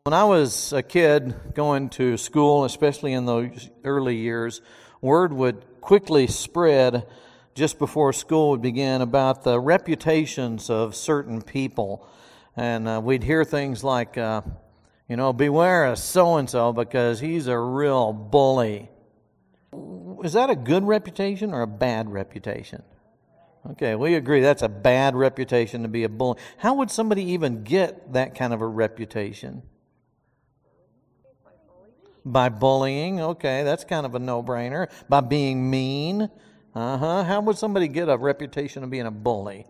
When I was a kid going to school, especially in those early years, word would quickly spread just before school would begin about the reputations of certain people. And we'd hear things like, beware of so-and-so because he's a real bully. Is that a good reputation or a bad reputation? Okay, we agree that's a bad reputation to be a bully. How would somebody even get that kind of a reputation? By bullying, okay, that's kind of a no-brainer. By being mean, How would somebody get a reputation of being a bully?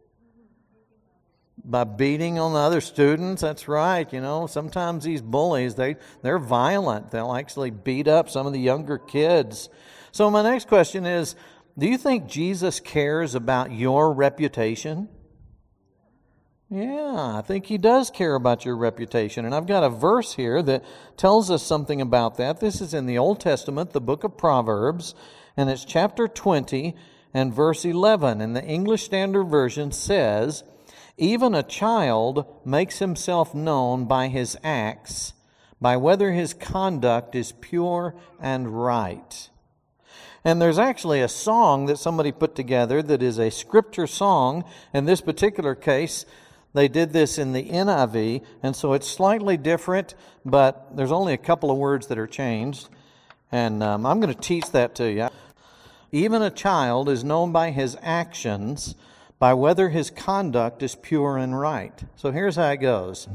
By beating on the other students, that's right. Sometimes these bullies, they're violent. They'll actually beat up some of the younger kids. So my next question is, do you think Jesus cares about your reputation? Yeah, I think He does care about your reputation. And I've got a verse here that tells us something about that. This is in the Old Testament, the book of Proverbs, and it's chapter 20 and verse 11. And the English Standard Version says, "Even a child makes himself known by his acts, by whether his conduct is pure and right." And there's actually a song that somebody put together that is a scripture song. In this particular case, they did this in the NIV, and so it's slightly different, but there's only a couple of words that are changed. And I'm going to teach that to you. Even a child is known by his actions, by whether his conduct is pure and right. So here's how it goes.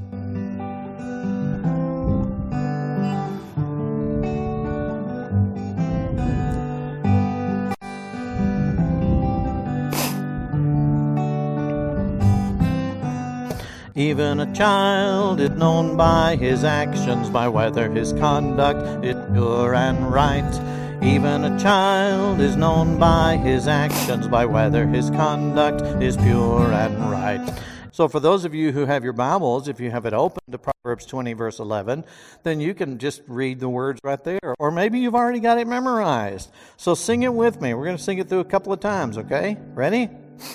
Even a child is known by his actions, by whether his conduct is pure and right. Even a child is known by his actions, by whether his conduct is pure and right. So for those of you who have your Bibles, if you have it open to Proverbs 20, verse 11, then you can just read the words right there. Or maybe you've already got it memorized. So sing it with me. We're going to sing it through a couple of times, okay? Ready?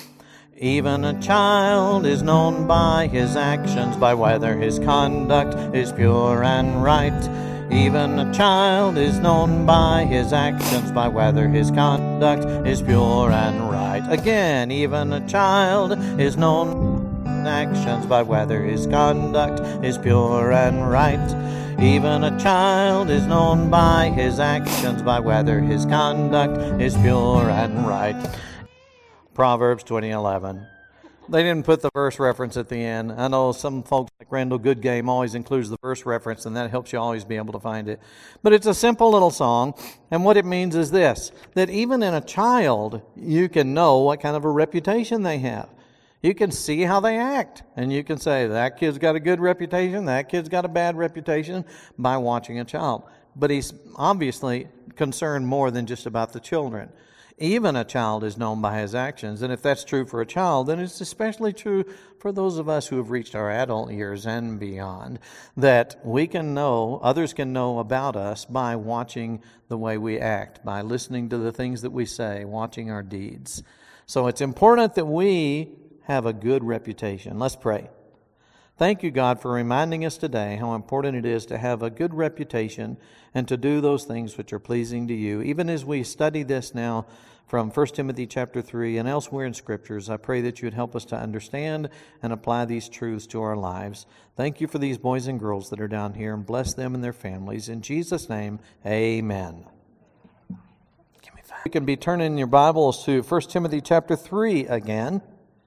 Even a child is known by his actions, by whether his conduct is pure and right. Even a child is known by his actions, by whether his conduct is pure and right. Again, even a child is known by his actions, by whether his conduct is pure and right. Even a child is known by his actions, by whether his conduct is pure and right. Proverbs 20:11. They didn't put the verse reference at the end. I know some folks like Randall Goodgame always includes the verse reference, and that helps you always be able to find it. But it's a simple little song, and what it means is this, that even in a child, you can know what kind of a reputation they have. You can see how they act, and you can say, that kid's got a good reputation, that kid's got a bad reputation, by watching a child. But he's obviously concerned more than just about the children. Even a child is known by his actions. And if that's true for a child, then it's especially true for those of us who have reached our adult years and beyond, that we can know, others can know about us by watching the way we act, by listening to the things that we say, watching our deeds. So it's important that we have a good reputation. Let's pray. Thank you, God, for reminding us today how important it is to have a good reputation and to do those things which are pleasing to you. Even as we study this now from 1 Timothy chapter 3 and elsewhere in Scriptures, I pray that you would help us to understand and apply these truths to our lives. Thank you for these boys and girls that are down here, and bless them and their families. In Jesus' name, amen. You can be turning your Bibles to 1 Timothy chapter 3 again.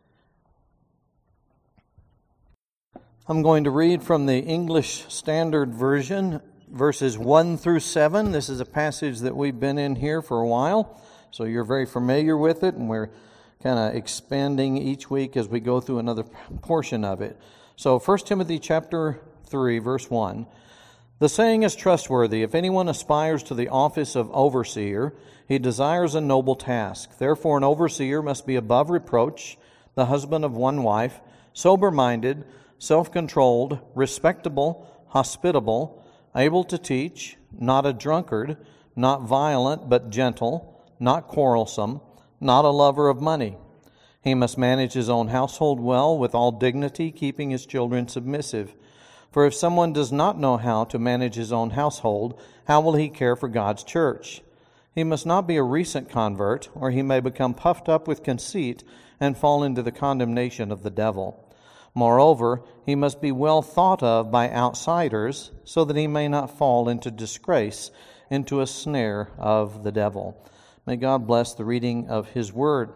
I'm going to read from the English Standard Version, verses 1 through 7. This is a passage that we've been in here for a while, so you're very familiar with it, and we're kind of expanding each week as we go through another portion of it. So 1 Timothy chapter 3, verse 1. The saying is trustworthy. If anyone aspires to the office of overseer, he desires a noble task. Therefore an overseer must be above reproach, the husband of one wife, sober-minded, self-controlled, respectable, hospitable, able to teach, not a drunkard, not violent but gentle, not quarrelsome, not a lover of money. He must manage his own household well with all dignity, keeping his children submissive. For if someone does not know how to manage his own household, how will he care for God's church? He must not be a recent convert, or he may become puffed up with conceit and fall into the condemnation of the devil. Moreover, he must be well thought of by outsiders, so that he may not fall into disgrace, into a snare of the devil. May God bless the reading of His Word.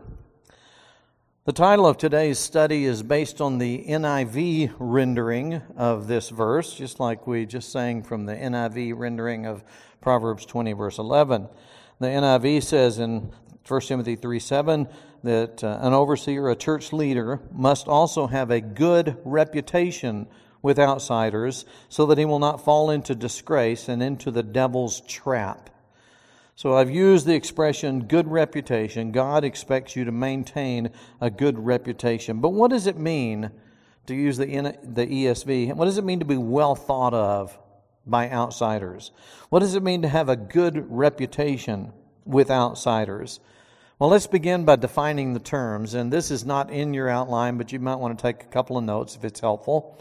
The title of today's study is based on the NIV rendering of this verse, just like we just sang from the NIV rendering of Proverbs 20, verse 11. The NIV says in 1 Timothy 3:7 that an overseer, a church leader, must also have a good reputation with outsiders so that he will not fall into disgrace and into the devil's trap. So I've used the expression good reputation. God expects you to maintain a good reputation. But what does it mean, to use the ESV, what does it mean to be well thought of by outsiders? What does it mean to have a good reputation with outsiders? Well, let's begin by defining the terms. And this is not in your outline, but you might want to take a couple of notes if it's helpful.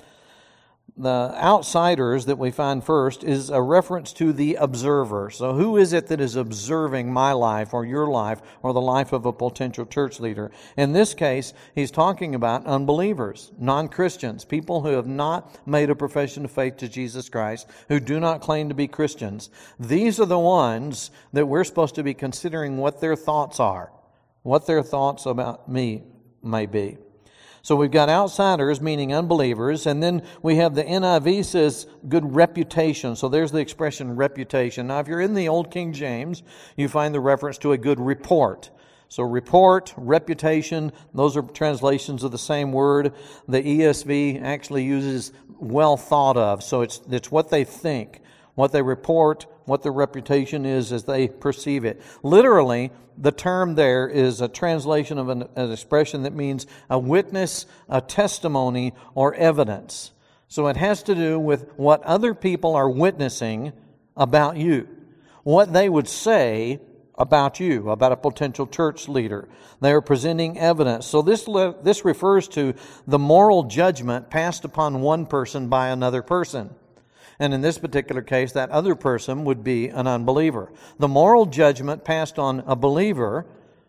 The outsiders that we find first is a reference to the observer. So who is it that is observing my life or your life or the life of a potential church leader? In this case, he's talking about unbelievers, non-Christians, people who have not made a profession of faith to Jesus Christ, who do not claim to be Christians. These are the ones that we're supposed to be considering what their thoughts are, what their thoughts about me may be. So we've got outsiders, meaning unbelievers, and then we have the NIV says good reputation. So there's the expression reputation. Now, if you're in the Old King James, you find the reference to a good report. So report, reputation, those are translations of the same word. The ESV actually uses well thought of. So it's what they think, what they report, what their reputation is as they perceive it. Literally, the term there is a translation of an expression that means a witness, a testimony, or evidence. So it has to do with what other people are witnessing about you, what they would say about you, about a potential church leader. They are presenting evidence. So this refers to the moral judgment passed upon one person by another person. And in this particular case, that other person would be an unbeliever. The moral judgment passed on a believer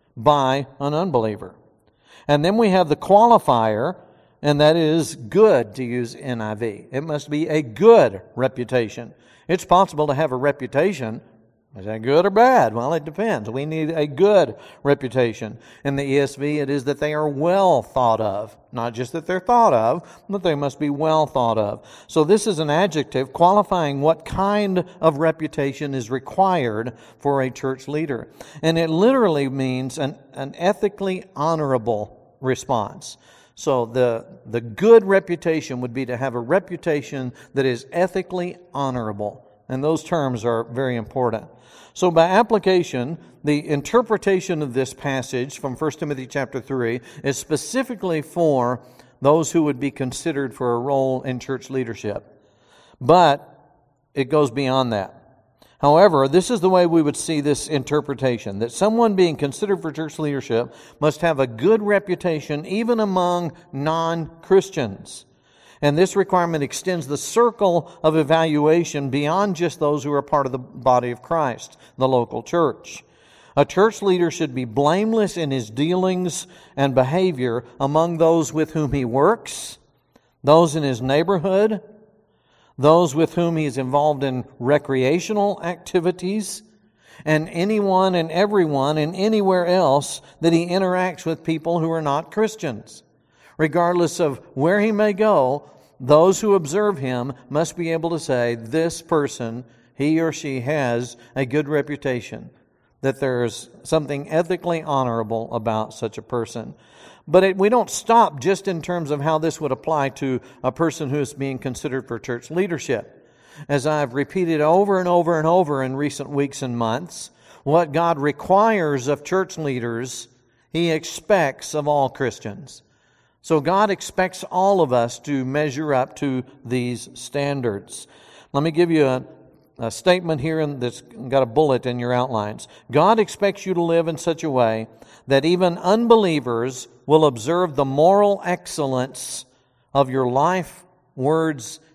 by an unbeliever. And then we have the qualifier, and that is good, to use NIV. It must be a good reputation. It's possible to have a reputation. Is that good or bad? Well, it depends. We need a good reputation. In the ESV, it is that they are well thought of. Not just that they're thought of, but they must be well thought of. So this is an adjective qualifying what kind of reputation is required for a church leader. And it literally means an ethically honorable response. So the good reputation would be to have a reputation that is ethically honorable. And those terms are very important. So by application, the interpretation of this passage from 1 Timothy chapter 3 is specifically for those who would be considered for a role in church leadership. But it goes beyond that. However, this is the way we would see this interpretation, that someone being considered for church leadership must have a good reputation even among non-Christians. And this requirement extends the circle of evaluation beyond just those who are part of the body of Christ, the local church. A church leader should be blameless in his dealings and behavior among those with whom he works, those in his neighborhood, those with whom he is involved in recreational activities, and anyone and everyone and anywhere else that he interacts with people who are not Christians. Regardless of where he may go, those who observe him must be able to say, this person, he or she has a good reputation, that there's something ethically honorable about such a person. But we don't stop just in terms of how this would apply to a person who is being considered for church leadership. As I've repeated over and over and over in recent weeks and months, what God requires of church leaders, He expects of all Christians. So God expects all of us to measure up to these standards. Let me give you a statement here that's got a bullet in your outlines. God expects you to live in such a way that even unbelievers will observe the moral excellence of your life, words,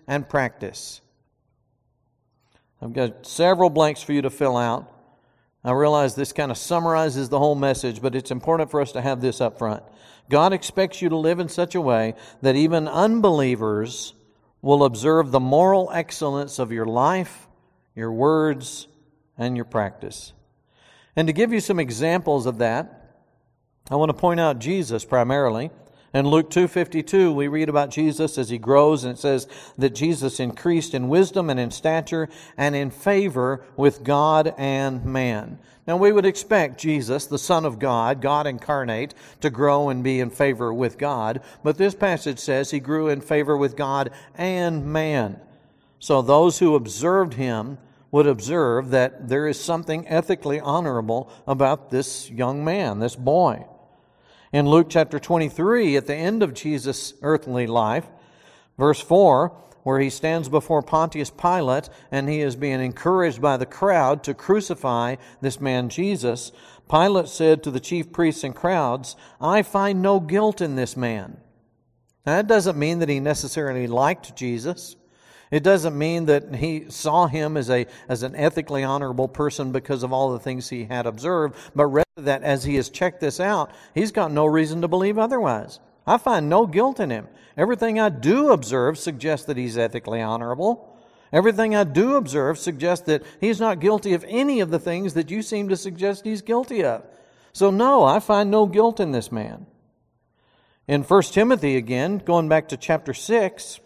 and practice. I've got several blanks for you to fill out. I realize this kind of summarizes the whole message, but it's important for us to have this up front. God expects you to live in such a way that even unbelievers will observe the moral excellence of your life, your words, and your practice. And to give you some examples of that, I want to point out Jesus primarily. In Luke 2:52, we read about Jesus as He grows, and it says that Jesus increased in wisdom and in stature and in favor with God and man. Now, we would expect Jesus, the Son of God, God incarnate, to grow and be in favor with God. But this passage says He grew in favor with God and man. So those who observed Him would observe that there is something ethically honorable about this young man, this boy. In Luke chapter 23, at the end of Jesus' earthly life, verse 4, where He stands before Pontius Pilate and he is being encouraged by the crowd to crucify this man Jesus, Pilate said to the chief priests and crowds, "I find no guilt in this man." Now, that doesn't mean that he necessarily liked Jesus. It doesn't mean that he saw him as an ethically honorable person because of all the things he had observed, but rather that as he has checked this out, he's got no reason to believe otherwise. I find no guilt in him. Everything I do observe suggests that he's ethically honorable. Everything I do observe suggests that he's not guilty of any of the things that you seem to suggest he's guilty of. So no, I find no guilt in this man. In 1 Timothy again, going back to chapter 6,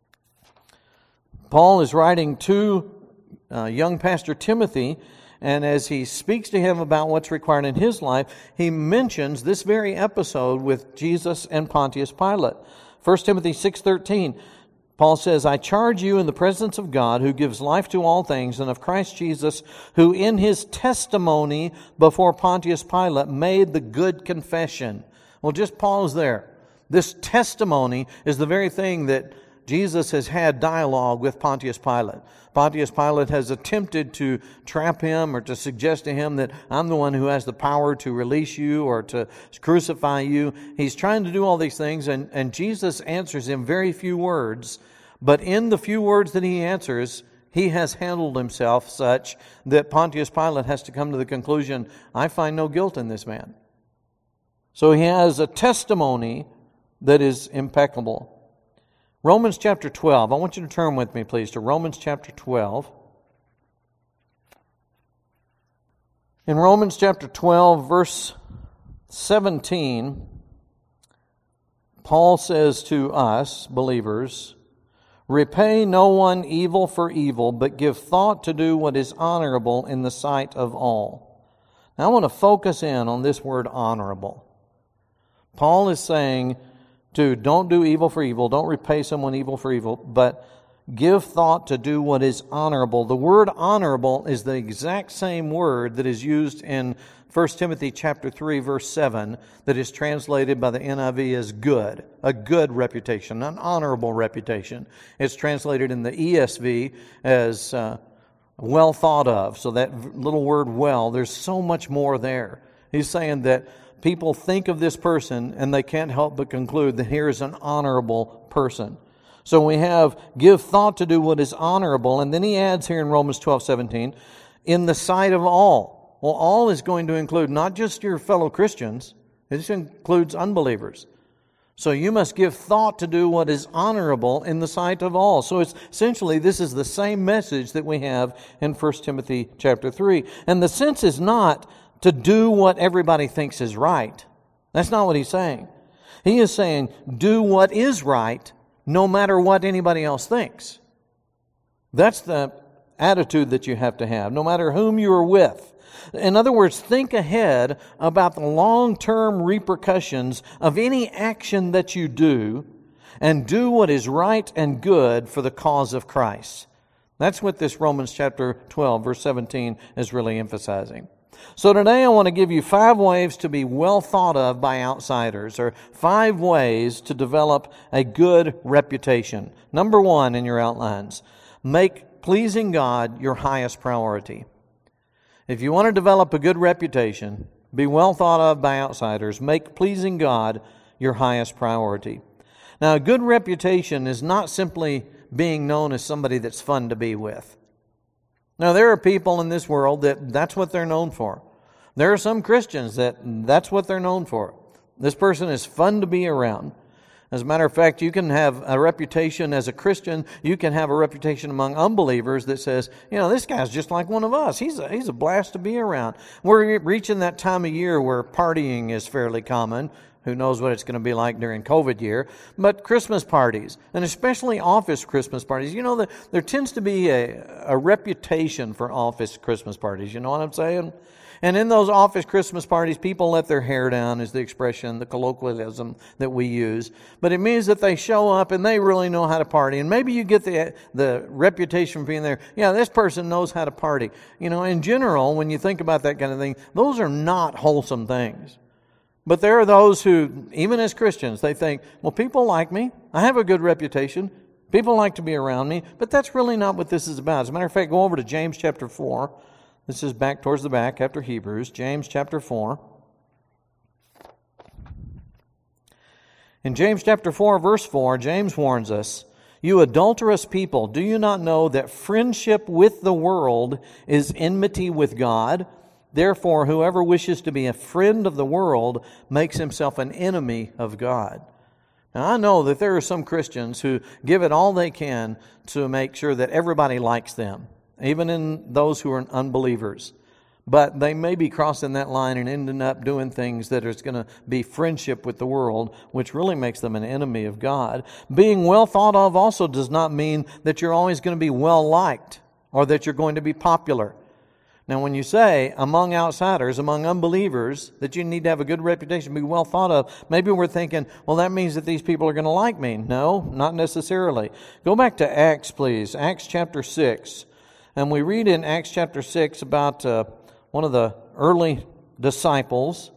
Paul is writing to young pastor Timothy, and as he speaks to him about what's required in his life, he mentions this very episode with Jesus and Pontius Pilate. 1 Timothy 6:13, Paul says, "I charge you in the presence of God, who gives life to all things, and of Christ Jesus, who in His testimony before Pontius Pilate made the good confession." Well, just pause there. This testimony is the very thing that Jesus has had dialogue with Pontius Pilate. Pontius Pilate has attempted to trap him or to suggest to him that I'm the one who has the power to release you or to crucify you. He's trying to do all these things, and Jesus answers him very few words. But in the few words that he answers, he has handled himself such that Pontius Pilate has to come to the conclusion, I find no guilt in this man. So he has a testimony that is impeccable. Romans chapter 12. I want you to turn with me, please, to Romans chapter 12. In Romans chapter 12, verse 17, Paul says to us, believers, "Repay no one evil for evil, but give thought to do what is honorable in the sight of all." Now I want to focus in on this word honorable. Paul is saying, don't do evil for evil, don't repay someone evil for evil, but give thought to do what is honorable. The word honorable is the exact same word that is used in 1 Timothy chapter 3, verse 7, that is translated by the NIV as good, a good reputation, an honorable reputation. It's translated in the ESV as well thought of. So that little word well, there's so much more there. He's saying that people think of this person and they can't help but conclude that here is an honorable person. So we have give thought to do what is honorable, and then he adds here in Romans 12:17, in the sight of all. Well, all is going to include not just your fellow Christians, it includes unbelievers. So you must give thought to do what is honorable in the sight of all. So it's essentially, this is the same message that we have in 1 Timothy chapter 3. And the sense is not to do what everybody thinks is right. That's not what he's saying. He is saying, do what is right, no matter what anybody else thinks. That's the attitude that you have to have, no matter whom you are with. In other words, think ahead about the long-term repercussions of any action that you do, and do what is right and good for the cause of Christ. That's what this Romans chapter 12, verse 17 is really emphasizing. So today I want to give you 5 ways to be well thought of by outsiders, or 5 ways to develop a good reputation. Number 1 in your outlines, make pleasing God your highest priority. If you want to develop a good reputation, be well thought of by outsiders, make pleasing God your highest priority. Now, a good reputation is not simply being known as somebody that's fun to be with. Now, there are people in this world that's what they're known for. There are some Christians that's what they're known for. This person is fun to be around. As a matter of fact, you can have a reputation as a Christian. You can have a reputation among unbelievers that says, this guy's just like one of us. He's a blast to be around. We're reaching that time of year where partying is fairly common. Who knows what it's going to be like during COVID year. But Christmas parties, and especially office Christmas parties. There tends to be a reputation for office Christmas parties. You know what I'm saying? And in those office Christmas parties, people let their hair down, is the expression, the colloquialism that we use. But it means that they show up and they really know how to party. And maybe you get the reputation for being there. Yeah, this person knows how to party. In general, when you think about that kind of thing, those are not wholesome things. But there are those who, even as Christians, they think, well, people like me. I have a good reputation. People like to be around me. But that's really not what this is about. As a matter of fact, go over to James chapter 4. This is back towards the back after Hebrews. James chapter 4. In James chapter 4, verse 4, James warns us, "You adulterous people, do you not know that friendship with the world is enmity with God? Therefore, whoever wishes to be a friend of the world makes himself an enemy of God." Now, I know that there are some Christians who give it all they can to make sure that everybody likes them, even in those who are unbelievers. But they may be crossing that line and ending up doing things that is going to be friendship with the world, which really makes them an enemy of God. Being well thought of also does not mean that you're always going to be well liked or that you're going to be popular. Now, when you say among outsiders, among unbelievers, that you need to have a good reputation, be well thought of, maybe we're thinking, well, that means that these people are going to like me. No, not necessarily. Go back to Acts, please. Acts chapter 6. And we read in Acts chapter 6 about one of the early disciples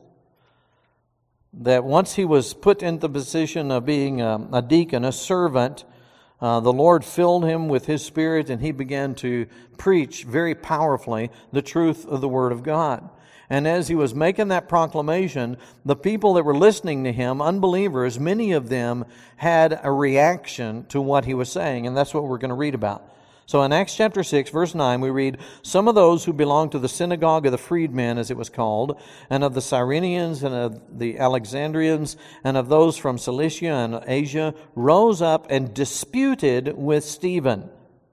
that once he was put into the position of being a deacon, a servant, the Lord filled him with His Spirit, and he began to preach very powerfully the truth of the Word of God. And as he was making that proclamation, the people that were listening to him, unbelievers, many of them had a reaction to what he was saying, and that's what we're going to read about. So in Acts chapter 6, verse 9, we read, "Some of those who belonged to the synagogue of the freedmen, as it was called, and of the Cyrenians and of the Alexandrians, and of those from Cilicia and Asia, rose up and disputed with Stephen.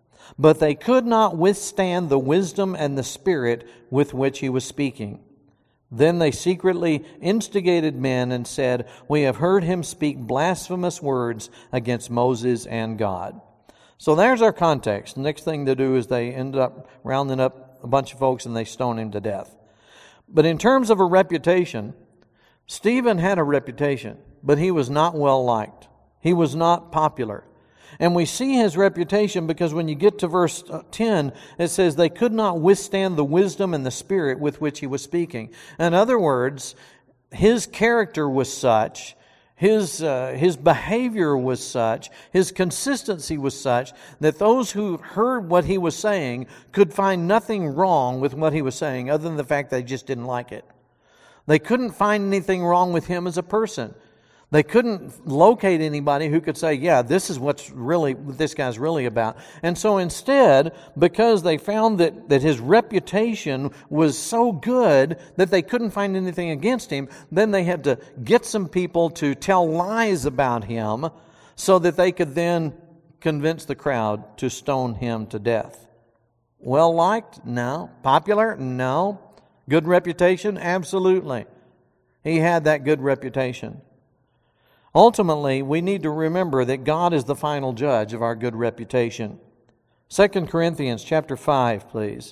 But they could not withstand the wisdom and the spirit with which he was speaking. Then they secretly instigated men and said, 'We have heard him speak blasphemous words against Moses and God.'" So there's our context. The next thing they do is they end up rounding up a bunch of folks and they stone him to death. But in terms of a reputation, Stephen had a reputation, but he was not well liked. He was not popular. And we see his reputation because when you get to verse 10, it says they could not withstand the wisdom and the spirit with which he was speaking. In other words, his character was such, his behavior was such, his consistency was such, that those who heard what he was saying could find nothing wrong with what he was saying other than the fact they just didn't like it. They couldn't find anything wrong with him as a person. They couldn't locate anybody who could say, yeah, this is what this guy's really about. And so instead, because they found that his reputation was so good that they couldn't find anything against him, then they had to get some people to tell lies about him so that they could then convince the crowd to stone him to death. Well liked? No. Popular? No. Good reputation? Absolutely. He had that good reputation. Ultimately, we need to remember that God is the final judge of our good reputation. 2 Corinthians chapter 5, please.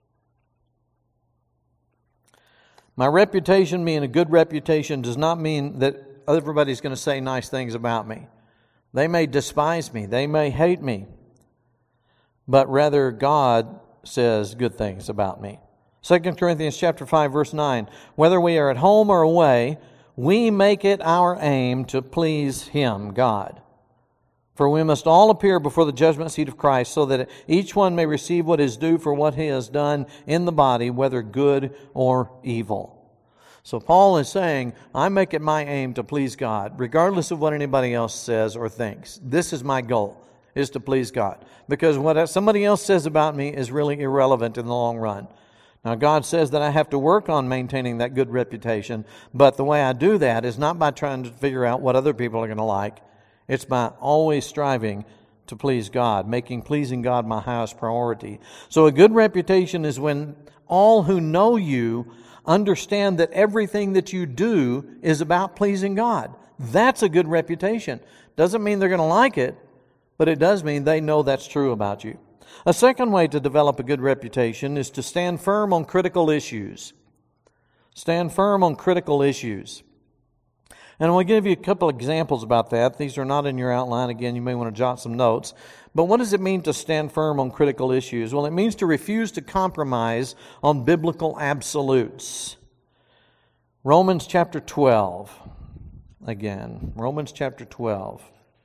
My reputation being a good reputation does not mean that everybody's going to say nice things about me. They may despise me. They may hate me. But rather, God says good things about me. 2 Corinthians chapter 5, verse 9. "Whether we are at home or away, we make it our aim to please Him," God. "For we must all appear before the judgment seat of Christ, so that each one may receive what is due for what he has done in the body, whether good or evil." So Paul is saying, I make it my aim to please God, regardless of what anybody else says or thinks. This is my goal. is to please God. Because what somebody else says about me is really irrelevant in the long run. Now, God says that I have to work on maintaining that good reputation, but the way I do that is not by trying to figure out what other people are going to like. It's by always striving to please God, making pleasing God my highest priority. So a good reputation is when all who know you understand that everything that you do is about pleasing God. That's a good reputation. Doesn't mean they're going to like it, but it does mean they know that's true about you. A second way to develop a good reputation is to stand firm on critical issues. Stand firm on critical issues. And we'll give you a couple examples about that. These are not in your outline. Again, you may want to jot some notes. But what does it mean to stand firm on critical issues? Well, it means to refuse to compromise on biblical absolutes. Romans chapter 12. Again, Romans chapter 12.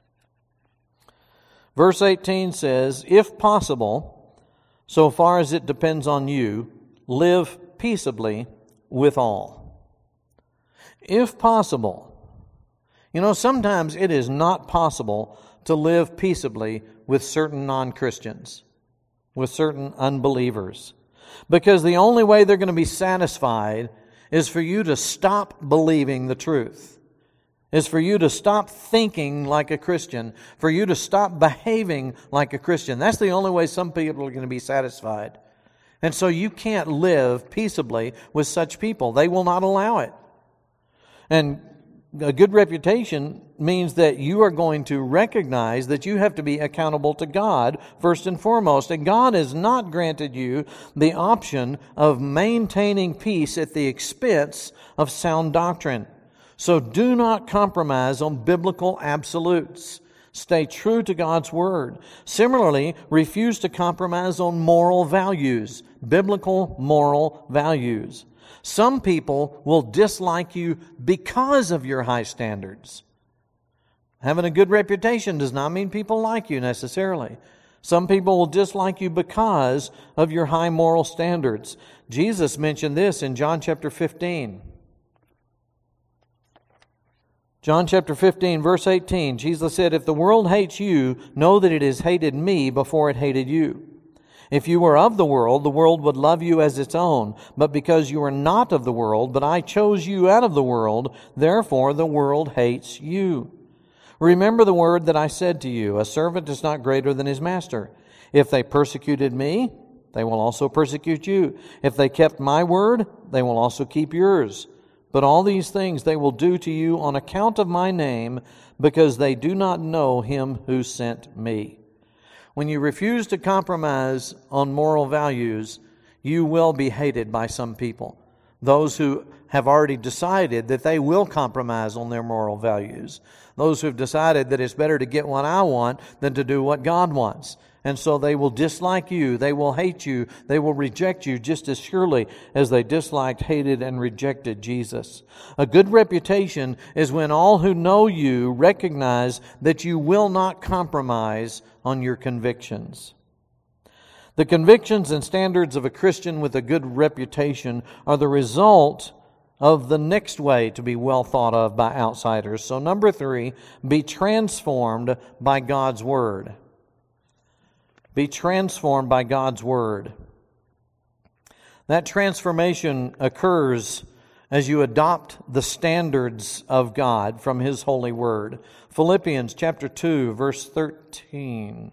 Verse 18 says, "If possible, so far as it depends on you, live peaceably with all." If possible. You know, sometimes it is not possible to live peaceably with certain non-Christians, with certain unbelievers. Because the only way they're going to be satisfied is for you to stop believing the truth. Is for you to stop thinking like a Christian, for you to stop behaving like a Christian. That's the only way some people are going to be satisfied. And so you can't live peaceably with such people. They will not allow it. And a good reputation means that you are going to recognize that you have to be accountable to God first and foremost. And God has not granted you the option of maintaining peace at the expense of sound doctrine. So do not compromise on biblical absolutes. Stay true to God's Word. Similarly, refuse to compromise on moral values, biblical moral values. Some people will dislike you because of your high standards. Having a good reputation does not mean people like you necessarily. Some people will dislike you because of your high moral standards. Jesus mentioned this in John chapter 15. John chapter 15, verse 18, Jesus said, "If the world hates you, know that it has hated me before it hated you. If you were of the world would love you as its own. But because you are not of the world, but I chose you out of the world, therefore the world hates you. Remember the word that I said to you, a servant is not greater than his master. If they persecuted me, they will also persecute you. If they kept my word, they will also keep yours. But all these things they will do to you on account of my name, because they do not know him who sent me." When you refuse to compromise on moral values, you will be hated by some people. Those who have already decided that they will compromise on their moral values. Those who have decided that it's better to get what I want than to do what God wants. And so they will dislike you, they will hate you, they will reject you just as surely as they disliked, hated, and rejected Jesus. A good reputation is when all who know you recognize that you will not compromise on your convictions. The convictions and standards of a Christian with a good reputation are the result of the next way to be well thought of by outsiders. So number 3, be transformed by God's Word. Be transformed by God's Word. That transformation occurs as you adopt the standards of God from His holy Word. Philippians chapter 2, verse 13.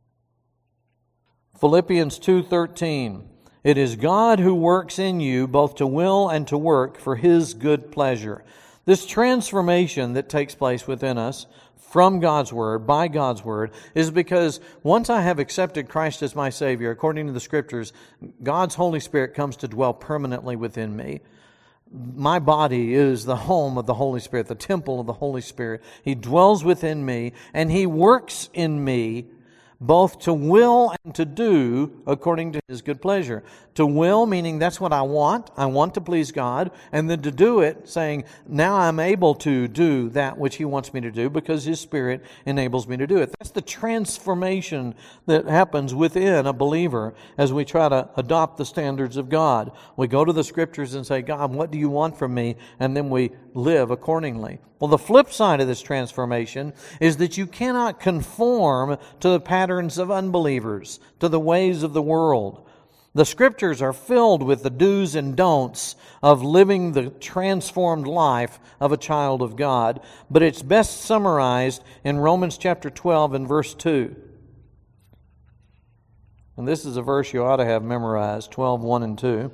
Philippians 2:13. It is God who works in you both to will and to work for His good pleasure. This transformation that takes place within us from God's Word, by God's Word, is because once I have accepted Christ as my Savior, according to the Scriptures, God's Holy Spirit comes to dwell permanently within me. My body is the home of the Holy Spirit, the temple of the Holy Spirit. He dwells within me, and He works in me both to will and to do according to His good pleasure. To will, meaning that's what I want to please God, and then to do it, saying, now I'm able to do that which He wants me to do because His Spirit enables me to do it. That's the transformation that happens within a believer as we try to adopt the standards of God. We go to the Scriptures and say, God, what do you want from me? And then we live accordingly. Well, the flip side of this transformation is that you cannot conform to the patterns of unbelievers, to the ways of the world. The Scriptures are filled with the do's and don'ts of living the transformed life of a child of God, but it's best summarized in Romans chapter 12 and verse 2. And this is a verse you ought to have memorized, 12:1 and 2.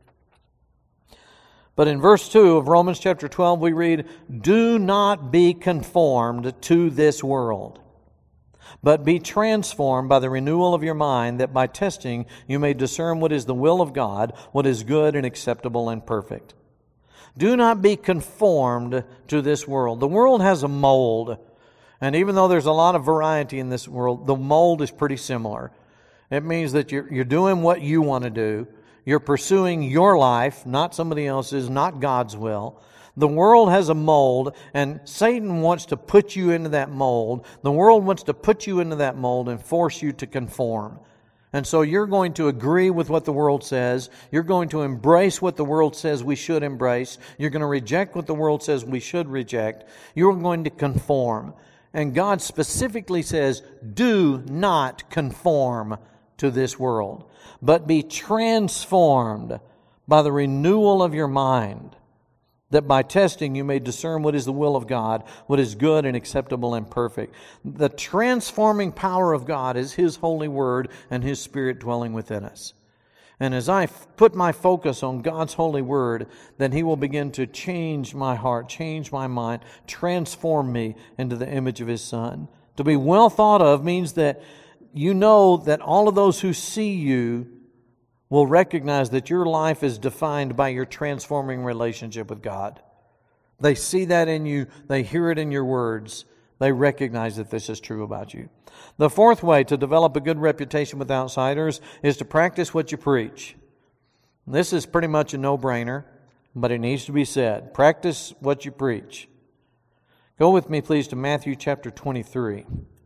But in verse 2 of Romans chapter 12 we read, "Do not be conformed to this world, but be transformed by the renewal of your mind, that by testing you may discern what is the will of God, what is good and acceptable and perfect." Do not be conformed to this world. The world has a mold, and even though there's a lot of variety in this world, the mold is pretty similar. It means that you're doing what you want to do. You're pursuing your life, not somebody else's, not God's will. The world has a mold, and Satan wants to put you into that mold. The world wants to put you into that mold and force you to conform. And so you're going to agree with what the world says. You're going to embrace what the world says we should embrace. You're going to reject what the world says we should reject. You're going to conform. And God specifically says, do not conform to this world, but be transformed by the renewal of your mind, that by testing you may discern what is the will of God, what is good and acceptable and perfect. The transforming power of God is His holy word and His Spirit dwelling within us. And as I put my focus on God's holy word, then He will begin to change my heart, change my mind, transform me into the image of His Son. To be well thought of means that you know that all of those who see you will recognize that your life is defined by your transforming relationship with God. They see that in you. They hear it in your words. They recognize that this is true about you. The fourth way to develop a good reputation with outsiders is to practice what you preach. This is pretty much a no-brainer, but it needs to be said. Practice what you preach. Go with me, please, to Matthew chapter 23.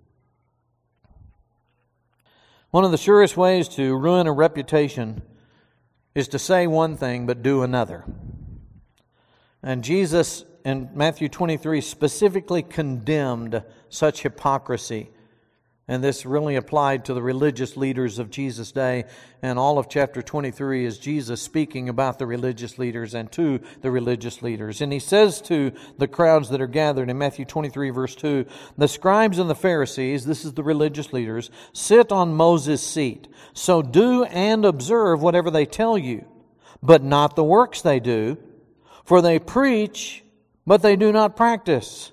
One of the surest ways to ruin a reputation is to say one thing but do another. And Jesus in Matthew 23 specifically condemned such hypocrisy. And this really applied to the religious leaders of Jesus' day. And all of chapter 23 is Jesus speaking about the religious leaders and to the religious leaders. And He says to the crowds that are gathered in Matthew 23 verse 2, "The scribes and the Pharisees," this is the religious leaders, "sit on Moses' seat. So do and observe whatever they tell you, but not the works they do. For they preach, but they do not practice.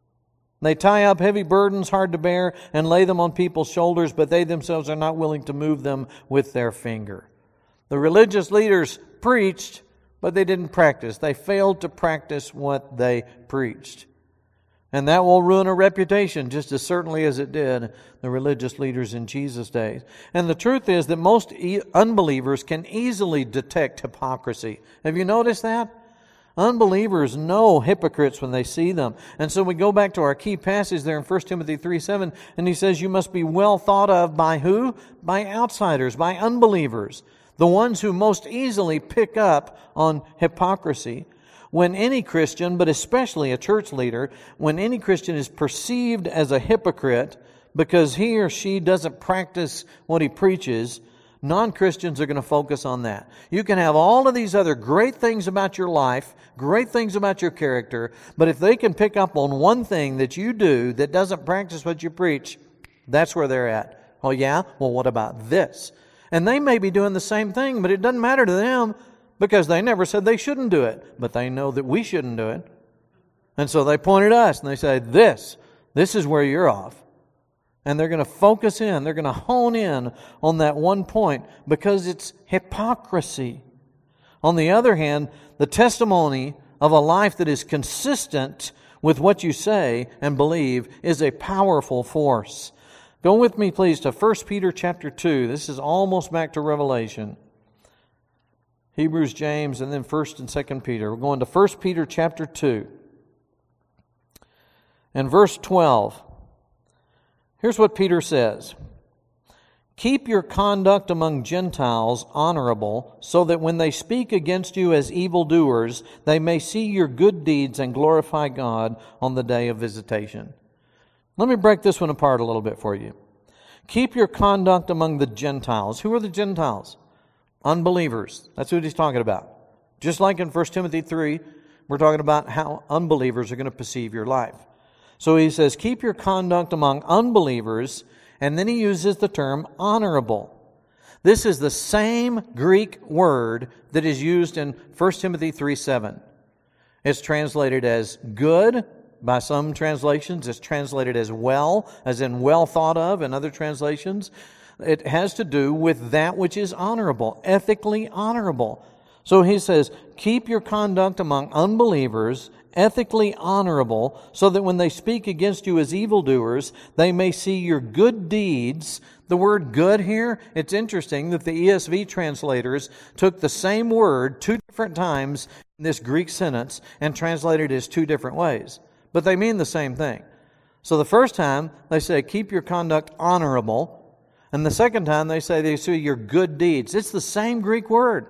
They tie up heavy burdens hard to bear and lay them on people's shoulders, but they themselves are not willing to move them with their finger." The religious leaders preached, but they didn't practice. They failed to practice what they preached. And that will ruin a reputation just as certainly as it did the religious leaders in Jesus' days. And the truth is that most unbelievers can easily detect hypocrisy. Have you noticed that? Unbelievers know hypocrites when they see them. And so we go back to our key passage there in 1 Timothy 3:7, and he says you must be well thought of by who? By outsiders, by unbelievers, the ones who most easily pick up on hypocrisy. When any Christian, but especially a church leader, when any Christian is perceived as a hypocrite because he or she doesn't practice what he preaches, non-Christians are going to focus on that. You can have all of these other great things about your life, great things about your character, but if they can pick up on one thing that you do that doesn't practice what you preach, that's where they're at. Oh yeah? Well, what about this? And they may be doing the same thing, but it doesn't matter to them because they never said they shouldn't do it, but they know that we shouldn't do it. And so they point at us and they say, this is where you're off. And they're going to focus in, they're going to hone in on that one point because it's hypocrisy. On the other hand, the testimony of a life that is consistent with what you say and believe is a powerful force. Go with me, please, to 1 Peter chapter 2. This is almost back to Revelation. Hebrews, James, and then 1 and 2 Peter. We're going to 1 Peter chapter 2. And verse 12. Here's what Peter says. Keep your conduct among Gentiles honorable, so that when they speak against you as evildoers, they may see your good deeds and glorify God on the day of visitation. Let me break this one apart a little bit for you. Keep your conduct among the Gentiles. Who are the Gentiles? Unbelievers. That's what he's talking about. Just like in 1 Timothy 3, we're talking about how unbelievers are going to perceive your life. So he says, keep your conduct among unbelievers, and then he uses the term honorable. This is the same Greek word that is used in 1 Timothy 3:7. It's translated as good. By some translations, it's translated as well, as in well thought of in other translations. It has to do with that which is honorable, ethically honorable. So he says, keep your conduct among unbelievers ethically honorable, so that when they speak against you as evildoers, they may see your good deeds. The word good here, it's interesting that the ESV translators took the same word 2 different times in this Greek sentence and translated it as 2 different ways. But they mean the same thing. So the first time they say, keep your conduct honorable. And the second time they say they see your good deeds. It's the same Greek word.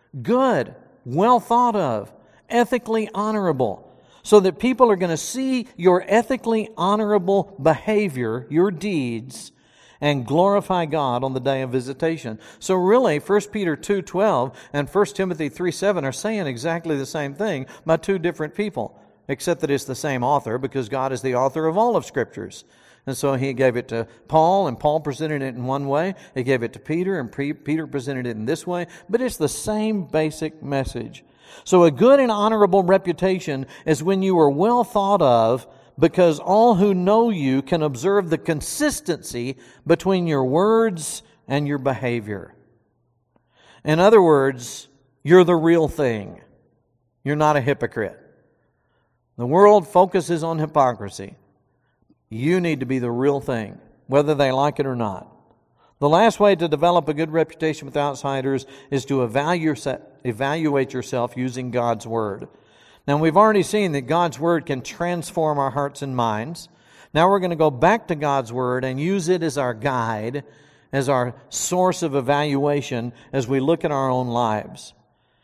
Good, well thought of, ethically honorable. So that people are going to see your ethically honorable behavior, your deeds, and glorify God on the day of visitation. So really, 1 Peter 2:12 and 1 Timothy 3:7 are saying exactly the same thing by 2 different people, except that it's the same author, because God is the author of all of Scriptures. And so he gave it to Paul, and Paul presented it in one way. He gave it to Peter, and Peter presented it in this way. But it's the same basic message. So a good and honorable reputation is when you are well thought of, because all who know you can observe the consistency between your words and your behavior. In other words, you're the real thing. You're not a hypocrite. The world focuses on hypocrisy. You need to be the real thing, whether they like it or not. The last way to develop a good reputation with outsiders is to evaluate yourself using God's Word. Now, we've already seen that God's Word can transform our hearts and minds. Now we're going to go back to God's Word and use it as our guide, as our source of evaluation as we look at our own lives.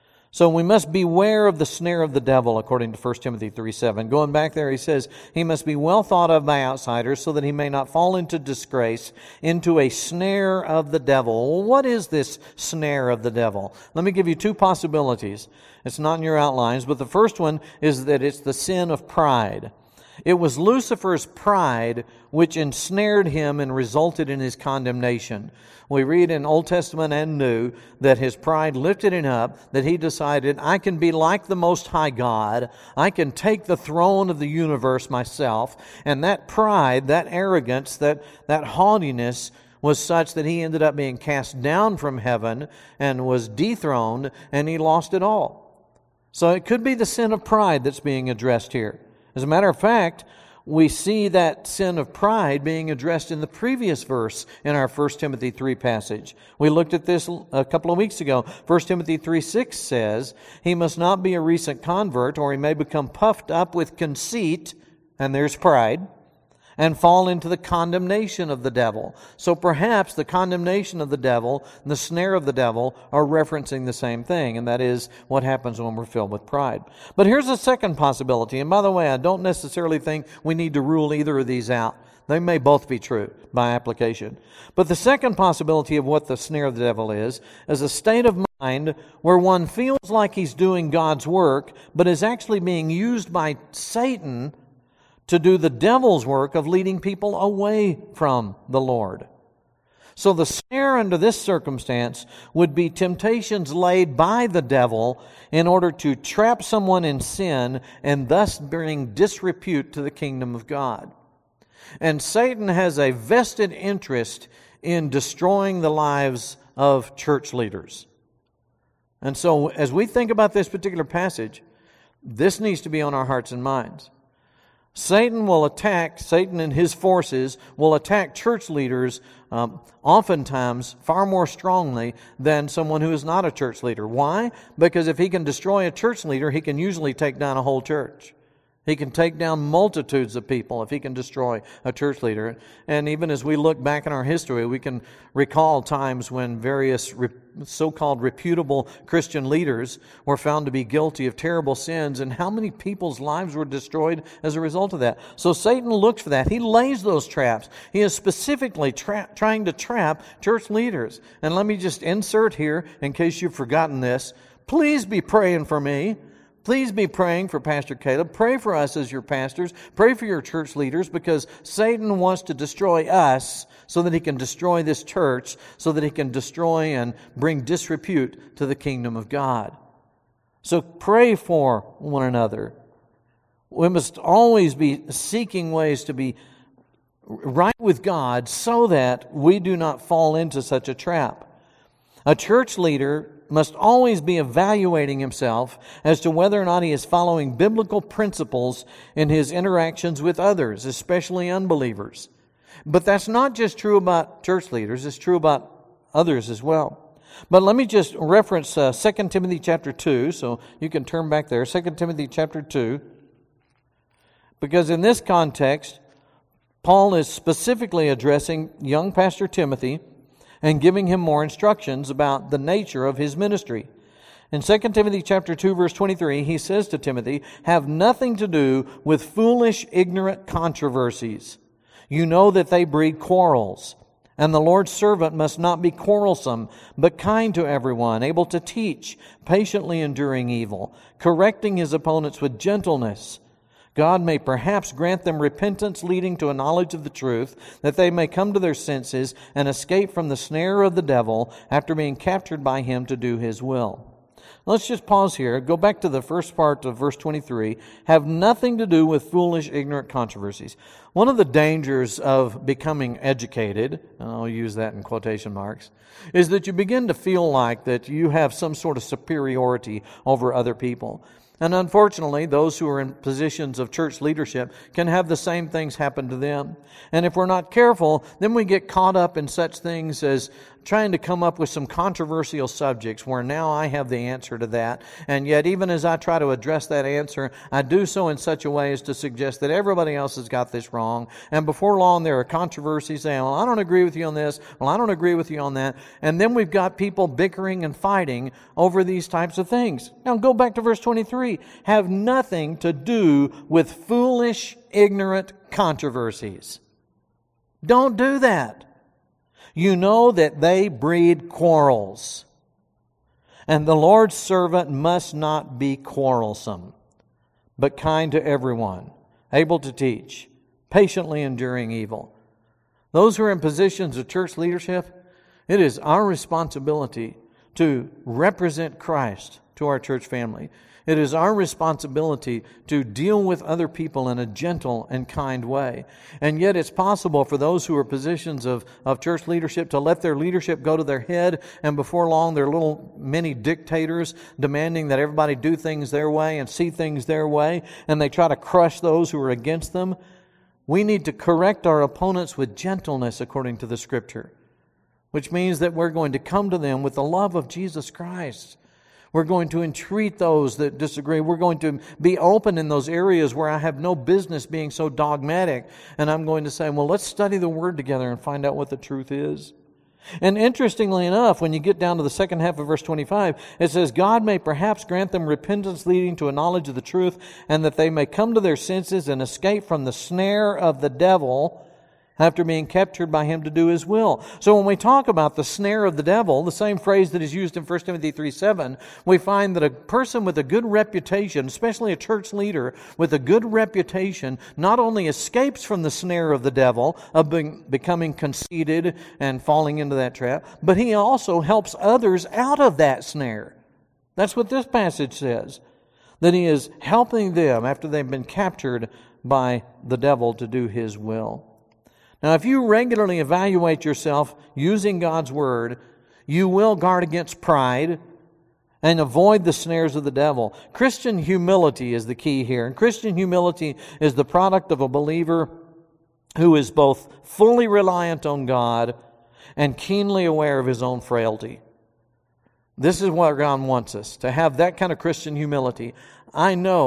So we must beware of the snare of the devil, according to 1 Timothy 3:7. Going back there, he says, he must be well thought of by outsiders so that he may not fall into disgrace, into a snare of the devil. Well, what is this snare of the devil? Let me give you 2 possibilities. It's not in your outlines, but the first one is that it's the sin of pride. It was Lucifer's pride which ensnared him and resulted in his condemnation. We read in Old Testament and New that his pride lifted him up, that he decided, I can be like the Most High God. I can take the throne of the universe myself. And that pride, that arrogance, that haughtiness was such that he ended up being cast down from heaven and was dethroned, and he lost it all. So it could be the sin of pride that's being addressed here. As a matter of fact, we see that sin of pride being addressed in the previous verse in our 1 Timothy 3 passage. We looked at this a couple of weeks ago. 1 Timothy 3:6 says, he must not be a recent convert, or he may become puffed up with conceit, and there's pride, and fall into the condemnation of the devil. So perhaps the condemnation of the devil and the snare of the devil are referencing the same thing, and that is what happens when we're filled with pride. But here's a second possibility, and by the way, I don't necessarily think we need to rule either of these out. They may both be true by application. But the second possibility of what the snare of the devil is a state of mind where one feels like he's doing God's work, but is actually being used by Satan to do the devil's work of leading people away from the Lord. So the snare under this circumstance would be temptations laid by the devil in order to trap someone in sin and thus bring disrepute to the kingdom of God. And Satan has a vested interest in destroying the lives of church leaders. And so as we think about this particular passage, this needs to be on our hearts and minds. Satan and his forces will attack church leaders oftentimes far more strongly than someone who is not a church leader. Why? Because if he can destroy a church leader, he can usually take down a whole church. He can take down multitudes of people if he can destroy a church leader. And even as we look back in our history, we can recall times when various so-called reputable Christian leaders were found to be guilty of terrible sins, and how many people's lives were destroyed as a result of that. So Satan looks for that. He lays those traps. He is specifically trying to trap church leaders. And let me just insert here, in case you've forgotten this, please be praying for me. Please be praying for Pastor Caleb. Pray for us as your pastors. Pray for your church leaders, because Satan wants to destroy us so that he can destroy this church, so that he can destroy and bring disrepute to the kingdom of God. So pray for one another. We must always be seeking ways to be right with God so that we do not fall into such a trap. A church leader must always be evaluating himself as to whether or not he is following biblical principles in his interactions with others, especially unbelievers. But that's not just true about church leaders, it's true about others as well. But let me just reference 2 Timothy chapter 2, so you can turn back there, 2 Timothy chapter 2, because in this context, Paul is specifically addressing young Pastor Timothy and giving him more instructions about the nature of his ministry. In 2 Timothy chapter 2, verse 23, he says to Timothy, "Have nothing to do with foolish, ignorant controversies. You know that they breed quarrels. And the Lord's servant must not be quarrelsome, but kind to everyone, able to teach, patiently enduring evil, correcting his opponents with gentleness. God may perhaps grant them repentance leading to a knowledge of the truth, that they may come to their senses and escape from the snare of the devil after being captured by him to do his will." Let's just pause here. Go back to the first part of verse 23. Have nothing to do with foolish, ignorant controversies. One of the dangers of becoming educated, and I'll use that in quotation marks, is that you begin to feel like that you have some sort of superiority over other people. And unfortunately, those who are in positions of church leadership can have the same things happen to them. And if we're not careful, then we get caught up in such things as trying to come up with some controversial subjects where now I have the answer to that. And yet, even as I try to address that answer, I do so in such a way as to suggest that everybody else has got this wrong. And before long, there are controversies saying, well, I don't agree with you on this. Well, I don't agree with you on that. And then we've got people bickering and fighting over these types of things. Now, go back to verse 23. Have nothing to do with foolish, ignorant controversies. Don't do that. You know that they breed quarrels. And the Lord's servant must not be quarrelsome, but kind to everyone, able to teach, patiently enduring evil. Those who are in positions of church leadership, it is our responsibility to represent Christ to our church family. It is our responsibility to deal with other people in a gentle and kind way. And yet it's possible for those who are positions of church leadership to let their leadership go to their head, and before long they're little mini dictators demanding that everybody do things their way and see things their way, and they try to crush those who are against them. We need to correct our opponents with gentleness according to the Scripture, which means that we're going to come to them with the love of Jesus Christ. We're going to entreat those that disagree. We're going to be open in those areas where I have no business being so dogmatic. And I'm going to say, well, let's study the Word together and find out what the truth is. And interestingly enough, when you get down to the second half of verse 25, it says, God may perhaps grant them repentance leading to a knowledge of the truth, and that they may come to their senses and escape from the snare of the devil after being captured by him to do his will. So when we talk about the snare of the devil, the same phrase that is used in 1 Timothy 3:7, we find that a person with a good reputation, especially a church leader with a good reputation, not only escapes from the snare of the devil, of becoming conceited and falling into that trap, but he also helps others out of that snare. That's what this passage says, that he is helping them after they've been captured by the devil to do his will. Now, if you regularly evaluate yourself using God's Word, you will guard against pride and avoid the snares of the devil. Christian humility is the key here. And Christian humility is the product of a believer who is both fully reliant on God and keenly aware of his own frailty. This is what God wants us, to have that kind of Christian humility. I know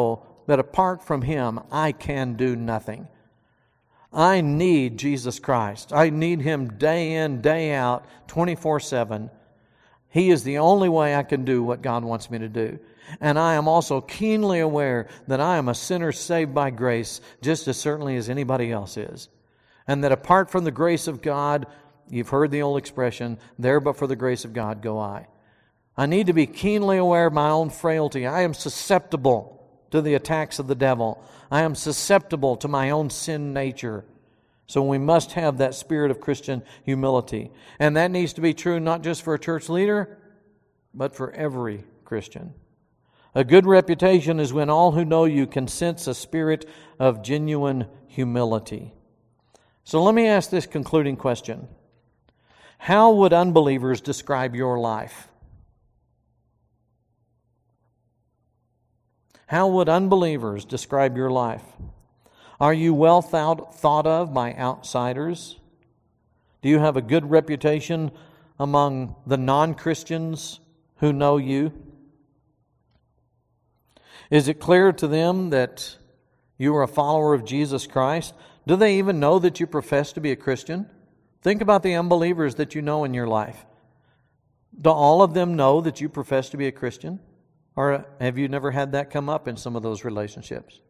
that apart from Him, I can do nothing. I need Jesus Christ. I need Him day in, day out, 24/7. He is the only way I can do what God wants me to do. And I am also keenly aware that I am a sinner saved by grace just as certainly as anybody else is. And that apart from the grace of God, you've heard the old expression, there but for the grace of God go I. I need to be keenly aware of my own frailty. I am susceptible to the attacks of the devil. I am susceptible to my own sin nature. So we must have that spirit of Christian humility. And that needs to be true not just for a church leader, but for every Christian. A good reputation is when all who know you can sense a spirit of genuine humility. So let me ask this concluding question. How would unbelievers describe your life? How would unbelievers describe your life? Are you well thought of by outsiders? Do you have a good reputation among the non-Christians who know you? Is it clear to them that you are a follower of Jesus Christ? Do they even know that you profess to be a Christian? Think about the unbelievers that you know in your life. Do all of them know that you profess to be a Christian? Or have you never had that come up in some of those relationships?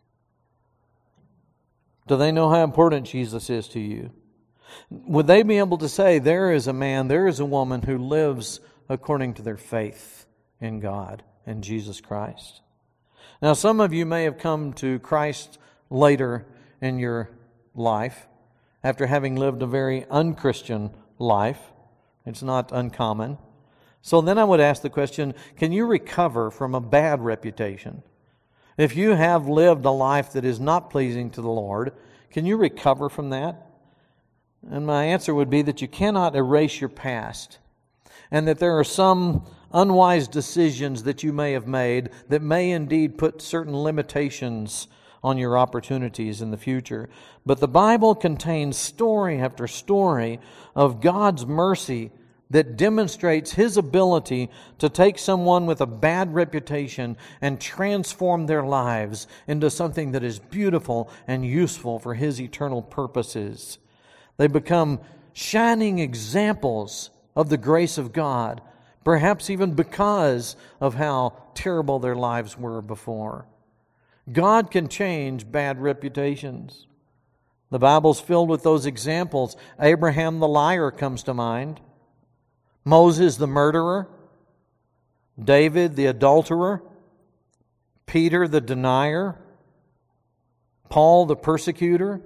Do they know how important Jesus is to you? Would they be able to say, there is a man, there is a woman who lives according to their faith in God and Jesus Christ? Now, some of you may have come to Christ later in your life after having lived a very unchristian life. It's not uncommon. So then I would ask the question, can you recover from a bad reputation? If you have lived a life that is not pleasing to the Lord, can you recover from that? And my answer would be that you cannot erase your past, and that there are some unwise decisions that you may have made that may indeed put certain limitations on your opportunities in the future. But the Bible contains story after story of God's mercy that demonstrates His ability to take someone with a bad reputation and transform their lives into something that is beautiful and useful for His eternal purposes. They become shining examples of the grace of God, perhaps even because of how terrible their lives were before. God can change bad reputations. The Bible's filled with those examples. Abraham the liar comes to mind. Moses the murderer. David the adulterer. Peter the denier. Paul the persecutor.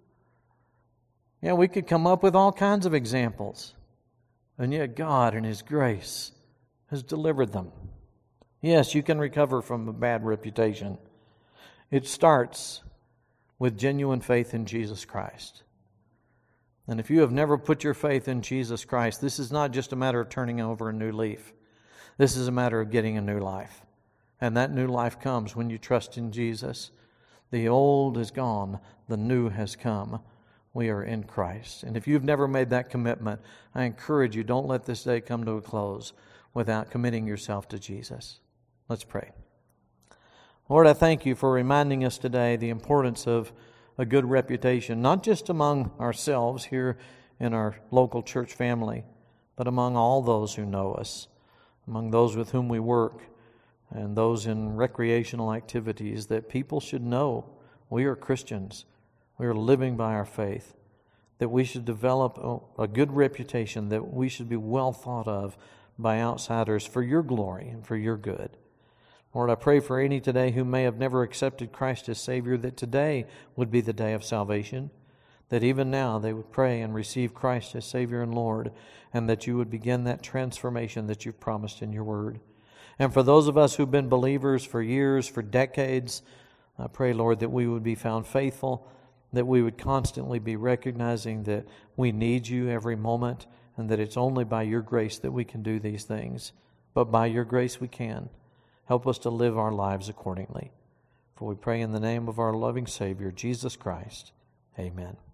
Yeah, we could come up with all kinds of examples. And yet God in His grace has delivered them. Yes, you can recover from a bad reputation. It starts with genuine faith in Jesus Christ. And if you have never put your faith in Jesus Christ, this is not just a matter of turning over a new leaf. This is a matter of getting a new life. And that new life comes when you trust in Jesus. The old is gone, the new has come. We are in Christ. And if you've never made that commitment, I encourage you, don't let this day come to a close without committing yourself to Jesus. Let's pray. Lord, I thank You for reminding us today the importance of a good reputation, not just among ourselves here in our local church family, but among all those who know us, among those with whom we work, and those in recreational activities, that people should know we are Christians. We are living by our faith, that we should develop a good reputation, that we should be well thought of by outsiders for Your glory and for Your good. Lord, I pray for any today who may have never accepted Christ as Savior, that today would be the day of salvation, that even now they would pray and receive Christ as Savior and Lord, and that You would begin that transformation that You've promised in Your Word. And for those of us who've been believers for years, for decades, I pray, Lord, that we would be found faithful, that we would constantly be recognizing that we need You every moment, and that it's only by Your grace that we can do these things. But by Your grace we can. Help us to live our lives accordingly. For we pray in the name of our loving Savior, Jesus Christ. Amen.